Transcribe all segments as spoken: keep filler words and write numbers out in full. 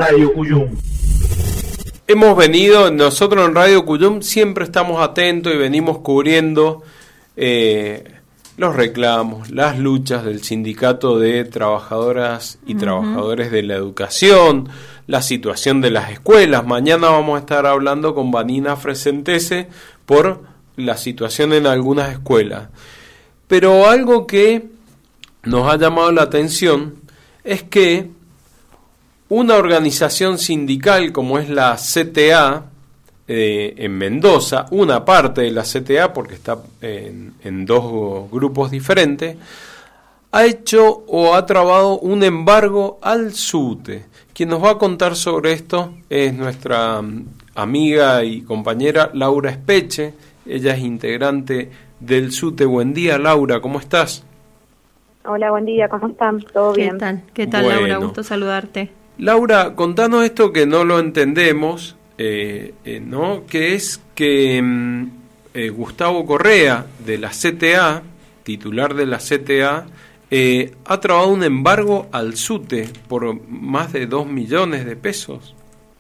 Radio Cuyum. Hemos venido, nosotros en Radio Cuyum siempre estamos atentos y venimos cubriendo eh, los reclamos, las luchas del sindicato de trabajadoras y uh-huh. trabajadores de la educación, la situación de las escuelas. Mañana vamos a estar hablando con Vanina Fresentese por la situación en algunas escuelas. Pero algo que nos ha llamado la atención es que una organización sindical como es la C T A eh, en Mendoza, una parte de la C T A, porque está en, en dos grupos diferentes, ha hecho o ha trabado un embargo al SUTE. Quien nos va a contar sobre esto es nuestra amiga y compañera Laura Espeche. Ella es integrante del SUTE. Buen día, Laura, ¿cómo estás? Hola, buen día, ¿cómo están? ¿Todo bien? ¿Qué tal? ¿Qué tal, bueno. Laura? Gusto saludarte. Laura, contanos esto que no lo entendemos, eh, eh, ¿no? Que es que mm, eh, Gustavo Correa, de la C T A, titular de la C T A, eh, ha trabado un embargo al SUTE por más de dos millones de pesos.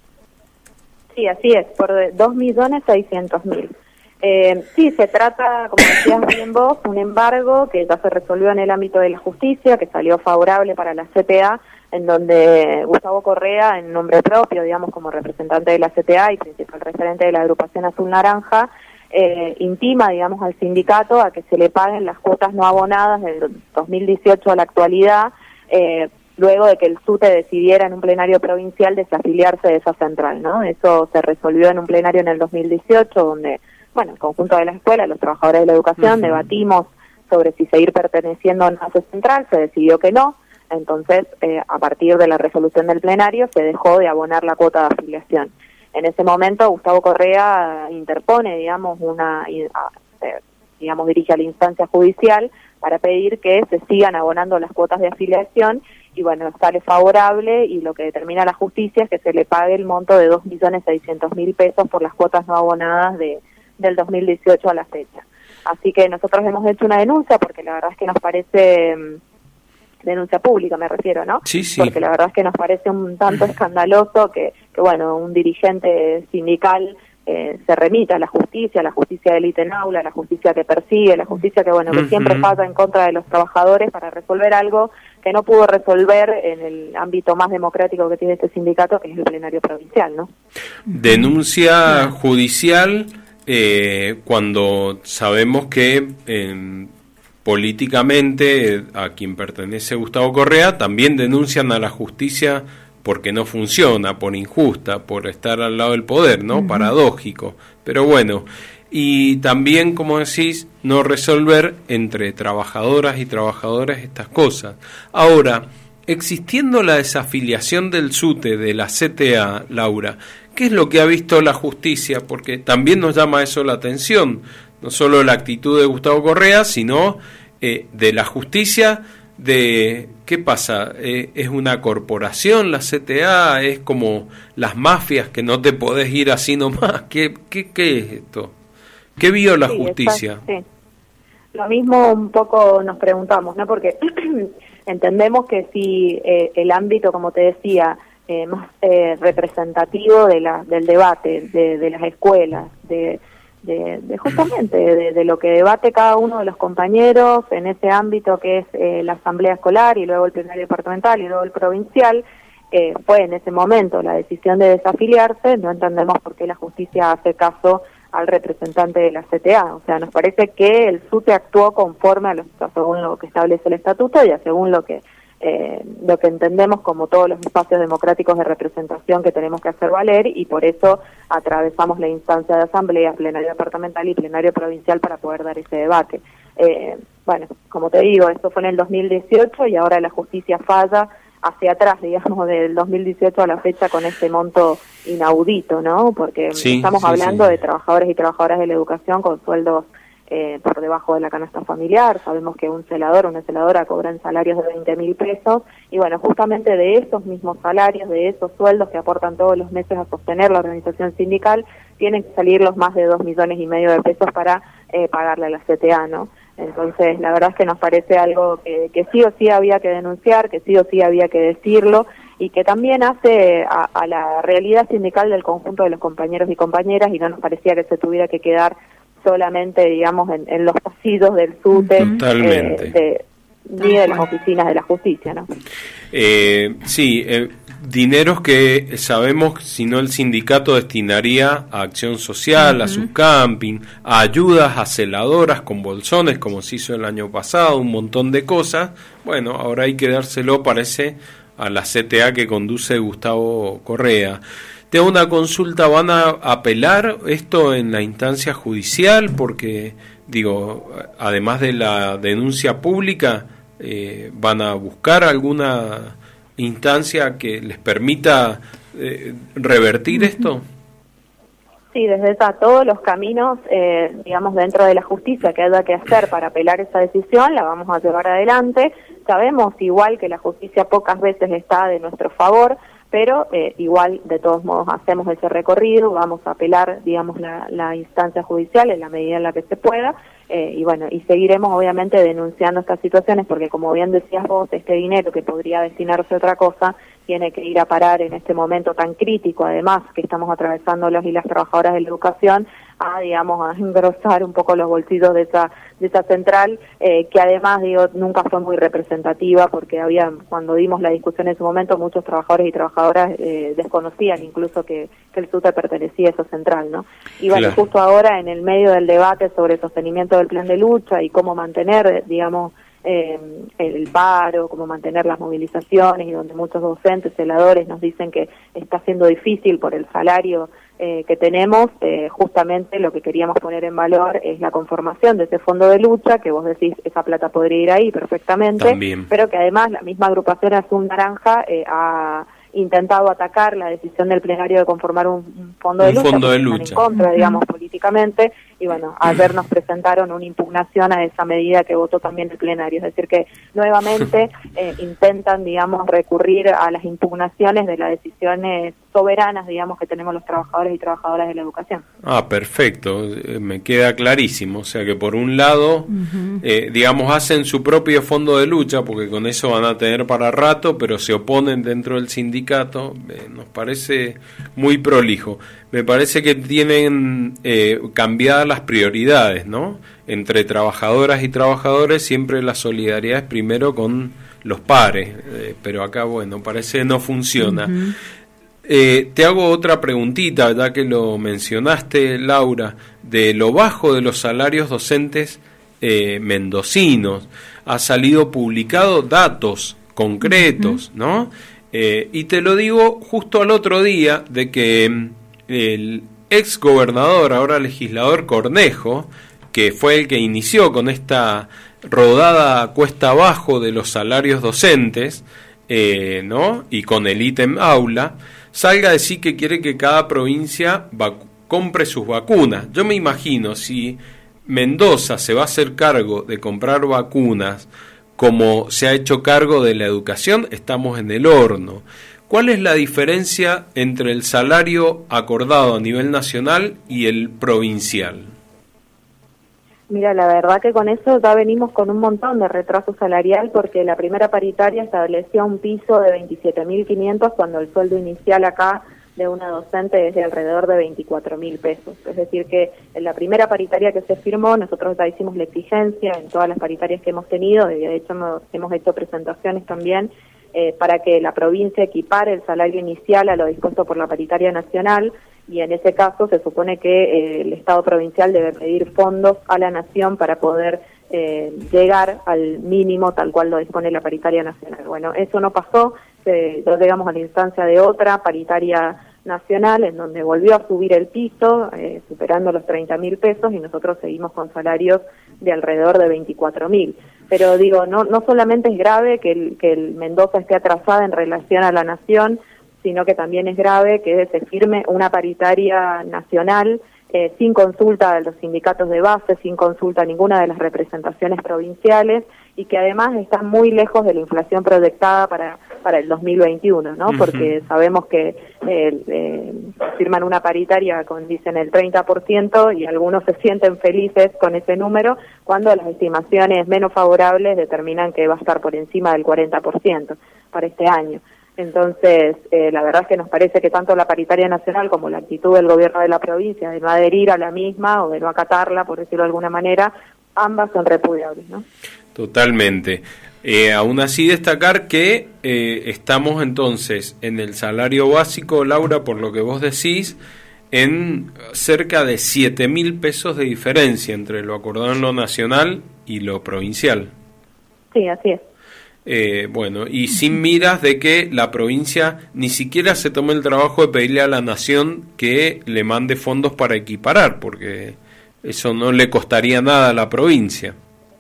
Sí, así es, por dos millones seiscientos mil. Eh, sí, se trata, como decías bien vos, un embargo que ya se resolvió en el ámbito de la justicia, que salió favorable para la C T A, en donde Gustavo Correa, en nombre propio, digamos, como representante de la C T A y principal referente de la agrupación Azul Naranja, eh, intima, digamos, al sindicato a que se le paguen las cuotas no abonadas del dos mil dieciocho a la actualidad, eh, luego de que el SUTE decidiera en un plenario provincial desafiliarse de esa central, ¿no? Eso se resolvió en un plenario en el dos mil dieciocho, donde, bueno, el conjunto de la escuela, los trabajadores de la educación, uh-huh. debatimos sobre si seguir perteneciendo a esa central, se decidió que no. Entonces, eh, a partir de la resolución del plenario, se dejó de abonar la cuota de afiliación. En ese momento, Gustavo Correa interpone, digamos, una, eh, digamos, dirige a la instancia judicial para pedir que se sigan abonando las cuotas de afiliación y, bueno, sale favorable y lo que determina la justicia es que se le pague el monto de dos millones seiscientos mil pesos por las cuotas no abonadas de, del dos mil dieciocho a la fecha. Así que nosotros hemos hecho una denuncia porque la verdad es que nos parece... denuncia pública me refiero, ¿no? Sí, sí. Porque la verdad es que nos parece un tanto escandaloso que, que bueno, un dirigente sindical eh, se remita a la justicia, a la justicia del ítem aula, a la justicia que persigue, la justicia que, bueno, que uh-huh. siempre pasa en contra de los trabajadores para resolver algo que no pudo resolver en el ámbito más democrático que tiene este sindicato, que es el plenario provincial, ¿no? Denuncia judicial eh, cuando sabemos que... Eh, políticamente a quien pertenece Gustavo Correa también denuncian a la justicia porque no funciona, por injusta, por estar al lado del poder, ¿no? Uh-huh. Paradójico. Pero bueno, y también, como decís, no resolver entre trabajadoras y trabajadores estas cosas. Ahora, existiendo la desafiliación del SUTE de la C T A, Laura, ¿qué es lo que ha visto la justicia? Porque también nos llama eso la atención. No solo la actitud de Gustavo Correa, sino eh, de la justicia, de ¿qué pasa? Eh, ¿Es una corporación la C T A? ¿Es como las mafias que no te podés ir así nomás? ¿Qué, qué, qué es esto? ¿Qué vio la sí, justicia? Está, sí. Lo mismo un poco nos preguntamos, ¿no? Porque entendemos que si eh, el ámbito, como te decía, eh, más eh, representativo de la, del debate, de, de las escuelas, de... De, de justamente de, de lo que debate cada uno de los compañeros en ese ámbito que es eh, la asamblea escolar y luego el plenario departamental y luego el provincial, eh, fue en ese momento la decisión de desafiliarse. No entendemos por qué la justicia hace caso al representante de la C T A. O sea, nos parece que el SUTE actuó conforme a, los, a según lo que establece el estatuto y a según lo que Eh, lo que entendemos como todos los espacios democráticos de representación que tenemos que hacer valer, y por eso atravesamos la instancia de asamblea, plenario departamental y plenario provincial para poder dar ese debate. Eh, bueno, como te digo, esto fue en el dos mil dieciocho y ahora la justicia falla hacia atrás, digamos, del dos mil dieciocho a la fecha con este monto inaudito, ¿no? Porque sí, estamos sí, hablando sí. de trabajadores y trabajadoras de la educación con sueldos Eh, por debajo de la canasta familiar. Sabemos que un celador o una celadora cobran salarios de veinte mil pesos y bueno, justamente de esos mismos salarios, de esos sueldos que aportan todos los meses a sostener la organización sindical, tienen que salir los más de dos millones y medio de pesos para eh, pagarle a la C T A, ¿no? Entonces, la verdad es que nos parece algo que, que sí o sí había que denunciar, que sí o sí había que decirlo y que también hace a, a la realidad sindical del conjunto de los compañeros y compañeras, y no nos parecía que se tuviera que quedar solamente, digamos, en, en los pasillos del SUTE, Totalmente. Eh, de, ni de las oficinas de la justicia, ¿no? Eh, sí, eh, dineros que sabemos, si no el sindicato destinaría a acción social, uh-huh. a subcamping, a ayudas a celadoras con bolsones, como se hizo el año pasado, un montón de cosas. Bueno, ahora hay que dárselo, parece, a la C T A que conduce Gustavo Correa. Te hago una consulta, ¿van a apelar esto en la instancia judicial? Porque, digo, además de la denuncia pública, eh, ¿van a buscar alguna instancia que les permita eh, revertir esto? Sí, desde ya todos los caminos, eh, digamos, dentro de la justicia que haya que hacer para apelar esa decisión, la vamos a llevar adelante. Sabemos igual que la justicia pocas veces está de nuestro favor, pero eh, igual de todos modos hacemos ese recorrido, vamos a apelar, digamos, la, la instancia judicial en la medida en la que se pueda, eh, y bueno, y seguiremos obviamente denunciando estas situaciones, porque como bien decías vos, este dinero que podría destinarse a otra cosa, tiene que ir a parar en este momento tan crítico, además, que estamos atravesando los y las trabajadoras de la educación, a, digamos, a engrosar un poco los bolsillos de esa de esa central, eh, que además, digo, nunca fue muy representativa, porque había, cuando dimos la discusión en su momento, muchos trabajadores y trabajadoras eh, desconocían incluso que, que el SUTE pertenecía a esa central, ¿no? Y bueno, claro. Justo ahora, en el medio del debate sobre el sostenimiento del plan de lucha y cómo mantener, digamos, Eh, el paro, cómo mantener las movilizaciones, y donde muchos docentes, celadores nos dicen que está siendo difícil por el salario eh, que tenemos, eh, justamente lo que queríamos poner en valor es la conformación de ese fondo de lucha, que vos decís, esa plata podría ir ahí perfectamente, También. pero que además la misma agrupación Azul Naranja eh, ha intentado atacar la decisión del plenario de conformar un, un fondo de un lucha, fondo de lucha. en contra, digamos, uh-huh. políticamente, y bueno, ayer nos presentaron una impugnación a esa medida que votó también el plenario, es decir que nuevamente eh, intentan, digamos, recurrir a las impugnaciones de las decisiones soberanas, digamos, que tenemos los trabajadores y trabajadoras de la educación. Ah, perfecto, me queda clarísimo, o sea que por un lado, uh-huh. eh, digamos, hacen su propio fondo de lucha, porque con eso van a tener para rato, pero se oponen dentro del sindicato, eh, nos parece muy prolijo. Me parece que tienen eh, cambiadas las prioridades, ¿no? Entre trabajadoras y trabajadores siempre la solidaridad es primero con los pares, eh, pero acá, bueno, parece que no funciona. Uh-huh. Eh, te hago otra preguntita, ya que lo mencionaste, Laura, de lo bajo de los salarios docentes eh, mendocinos. Ha salido publicado datos concretos, uh-huh. ¿no? Eh, y te lo digo justo al otro día de que el ex gobernador, ahora legislador Cornejo, que fue el que inició con esta rodada cuesta abajo de los salarios docentes, eh, ¿no? Y con el ítem aula, salga a decir que quiere que cada provincia vac- compre sus vacunas. Yo me imagino, si Mendoza se va a hacer cargo de comprar vacunas como se ha hecho cargo de la educación, estamos en el horno. ¿Cuál es la diferencia entre el salario acordado a nivel nacional y el provincial? Mira, la verdad que con eso ya venimos con un montón de retraso salarial, porque la primera paritaria establecía un piso de veintisiete mil quinientos cuando el sueldo inicial acá de una docente es de alrededor de veinticuatro mil pesos. Es decir que en la primera paritaria que se firmó, nosotros ya hicimos la exigencia en todas las paritarias que hemos tenido, y de hecho hemos, hemos hecho presentaciones también eh, para que la provincia equipare el salario inicial a lo dispuesto por la paritaria nacional, y en ese caso se supone que eh, el Estado provincial debe pedir fondos a la nación para poder eh, llegar al mínimo tal cual lo dispone la paritaria nacional. Bueno, eso no pasó, eh, ya llegamos a la instancia de otra paritaria nacional en donde volvió a subir el piso, eh, superando los treinta mil pesos, y nosotros seguimos con salarios de alrededor de veinticuatro mil. Pero digo, no no solamente es grave que el, que el Mendoza esté atrasada en relación a la nación, sino que también es grave que se firme una paritaria nacional eh, sin consulta de los sindicatos de base, sin consulta a ninguna de las representaciones provinciales, y que además está muy lejos de la inflación proyectada para para el dos mil veintiuno, ¿no? Uh-huh. Porque sabemos que eh, eh, firman una paritaria con, dicen, el treinta por ciento, y algunos se sienten felices con ese número, cuando las estimaciones menos favorables determinan que va a estar por encima del cuarenta por ciento para este año. Entonces, eh, la verdad es que nos parece que tanto la paritaria nacional como la actitud del gobierno de la provincia de no adherir a la misma o de no acatarla, por decirlo de alguna manera, ambas son repudiables, ¿no? Totalmente. Eh, aún así destacar que eh, estamos entonces en el salario básico, Laura, por lo que vos decís, en cerca de siete mil pesos de diferencia entre lo acordado en lo nacional y lo provincial. Sí, así es. Eh, bueno, y sin miras de que la provincia ni siquiera se tome el trabajo de pedirle a la nación que le mande fondos para equiparar, porque eso no le costaría nada a la provincia.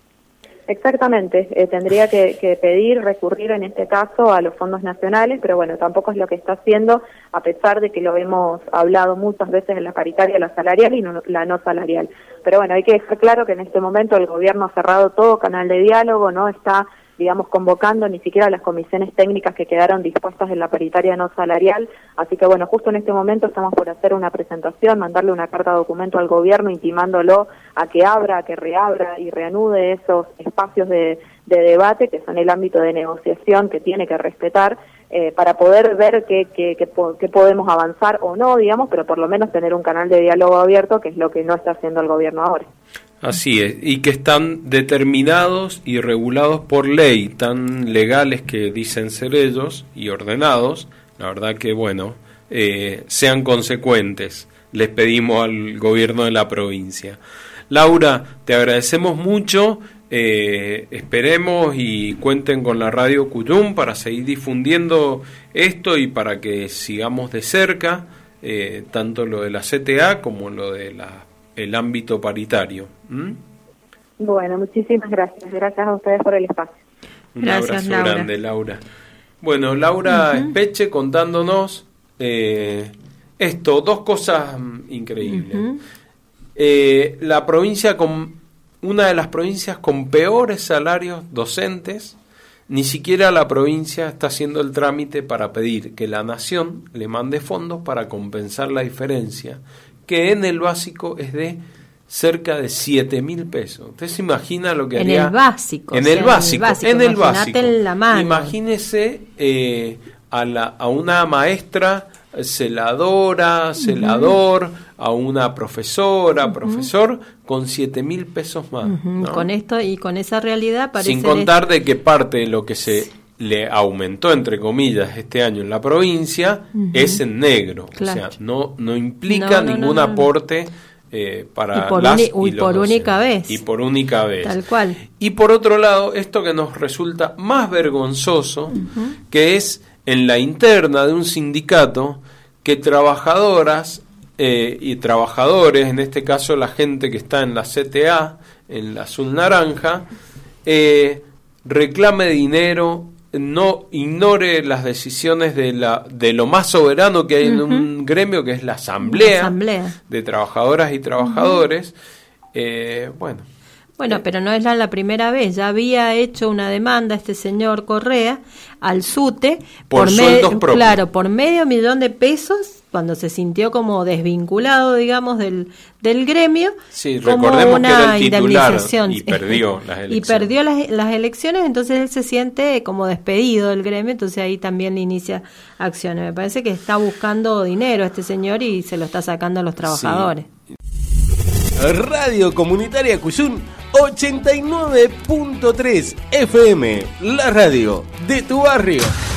Exactamente, eh, tendría que, que pedir, recurrir en este caso a los fondos nacionales, pero bueno, tampoco es lo que está haciendo, a pesar de que lo hemos hablado muchas veces en la paritaria, la salarial y no, la no salarial. Pero bueno, hay que dejar claro que en este momento el gobierno ha cerrado todo canal de diálogo, no está, digamos, convocando ni siquiera a las comisiones técnicas que quedaron dispuestas en la paritaria no salarial, así que bueno, justo en este momento estamos por hacer una presentación, mandarle una carta de documento al gobierno intimándolo a que abra, a que reabra y reanude esos espacios de, de debate que son el ámbito de negociación que tiene que respetar, eh, para poder ver qué, qué, qué, qué podemos avanzar o no, digamos, pero por lo menos tener un canal de diálogo abierto, que es lo que no está haciendo el gobierno ahora. Así es, y que están determinados y regulados por ley, tan legales que dicen ser ellos y ordenados. La verdad que, bueno, eh, sean consecuentes, les pedimos al gobierno de la provincia. Laura, te agradecemos mucho, eh, esperemos y cuenten con la Radio Cuyum para seguir difundiendo esto y para que sigamos de cerca eh, tanto lo de la C T A como lo de la el ámbito paritario. ¿Mm? Bueno, muchísimas gracias. Gracias a ustedes por el espacio. Un gracias, abrazo Laura. grande, Laura. Bueno, Laura uh-huh. Espeche contándonos eh, esto, dos cosas increíbles. Uh-huh. Eh, la provincia con una de las provincias con peores salarios docentes, ni siquiera la provincia está haciendo el trámite para pedir que la nación le mande fondos para compensar la diferencia, que en el básico es de cerca de siete mil pesos. ¿Usted se imagina lo que en haría? El básico, en, o sea, el básico, en el básico. En el básico. En la mano. Imagínese eh, a, la, a una maestra celadora, celador, uh-huh. a una profesora, uh-huh. profesor, con siete mil pesos más. Uh-huh. ¿No? Con esto y con esa realidad parece... Sin contar de que parte de lo que se... le aumentó, entre comillas, este año en la provincia, uh-huh. es en negro. Claro. O sea, no, no implica no, no, ningún no, no, aporte eh, para y por las uni- y y por los única docentes. vez. Y por única vez. Tal cual. Y por otro lado, esto que nos resulta más vergonzoso, uh-huh. que es en la interna de un sindicato que trabajadoras eh, y trabajadores, en este caso la gente que está en la C T A, en la azul naranja, eh, reclame dinero, no ignore las decisiones de la de lo más soberano que hay uh-huh. en un gremio, que es la asamblea, la asamblea. de trabajadoras y trabajadores. Uh-huh. eh, bueno bueno, pero no es la, la primera vez. Ya había hecho una demanda este señor Correa al SUTE por, por sueldos me- propios. Claro, por medio millón de pesos, cuando se sintió como desvinculado, digamos, del del gremio. Sí, recordemos que era el titular y es, perdió las elecciones. Y perdió las, las elecciones, entonces él se siente como despedido del gremio, entonces ahí también le inicia acciones. Me parece que está buscando dinero este señor y se lo está sacando a los trabajadores. Sí. Radio Comunitaria Cuyum ochenta y nueve punto tres F M, la radio de tu barrio.